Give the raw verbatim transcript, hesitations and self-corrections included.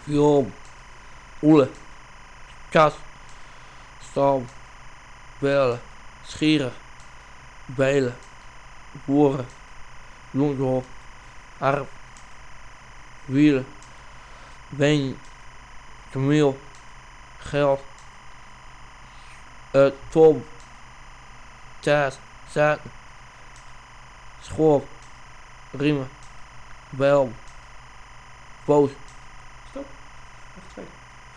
viool, oele, kat, stam, bellen, schieren, belen, boeren, bloemkool, harp, wielen, been, kameel, geld, uh, tom, taart, zaten, school, riemen, bijl, boos.